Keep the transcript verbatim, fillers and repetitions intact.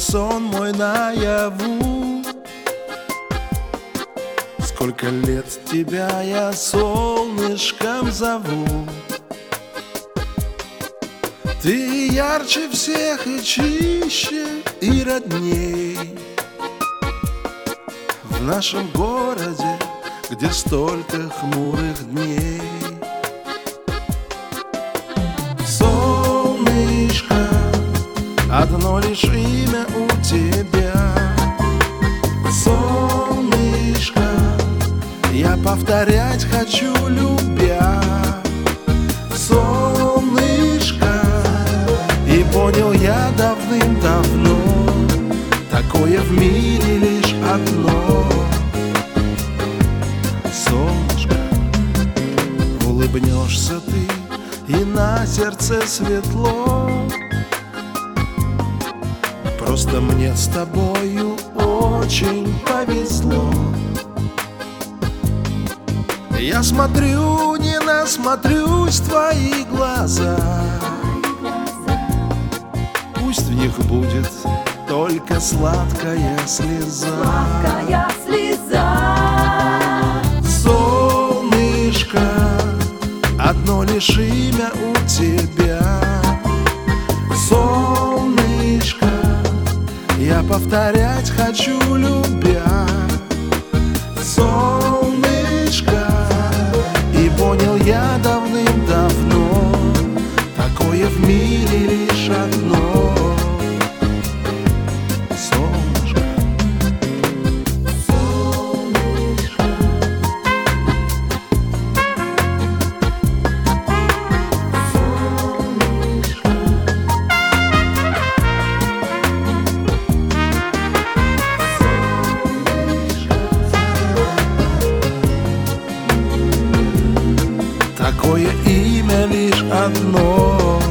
сон мой наяву. Сколько лет тебя я солнышком зову. Ты ярче всех и чище, и родней в нашем городе, где столько хмурых дней. Солнышко, одно лишь имя у тебя. Солнышко, я повторять хочу, любя. Солнышко, и понял я давным-давно, такое в мире лишь одно. Солнышко, улыбнешься ты, и на сердце светло. Просто мне с тобою очень повезло. Я смотрю, не насмотрюсь в твои глаза. Пусть в них будет только сладкая слеза. Сладкая слеза. Солнышко, одно лишь имя у тебя. Солнышко, я повторять хочу, любя. Солнышко, и понял я давным-давно, такое в мире лишь одно. Солнышко, солнышко, солнышко. Такое имя лишь одно.